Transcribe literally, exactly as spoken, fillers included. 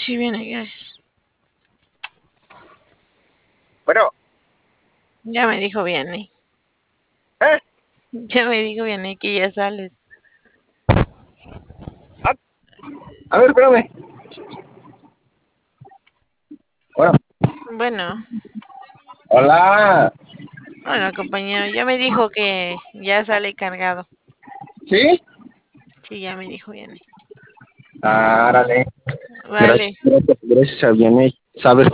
Sí, viene, gracias. Bueno, Ya me dijo Vianney. ¿eh? Ya me dijo Vianney que ya sales. Ah, a ver, espérame. Bueno, Bueno, hola. bueno, compañero, ya me dijo que ya sale cargado. ¿Sí? Sí, ya me dijo Vianney. Árale. Vale. Gracias, gracias, gracias a Vianney. Sabes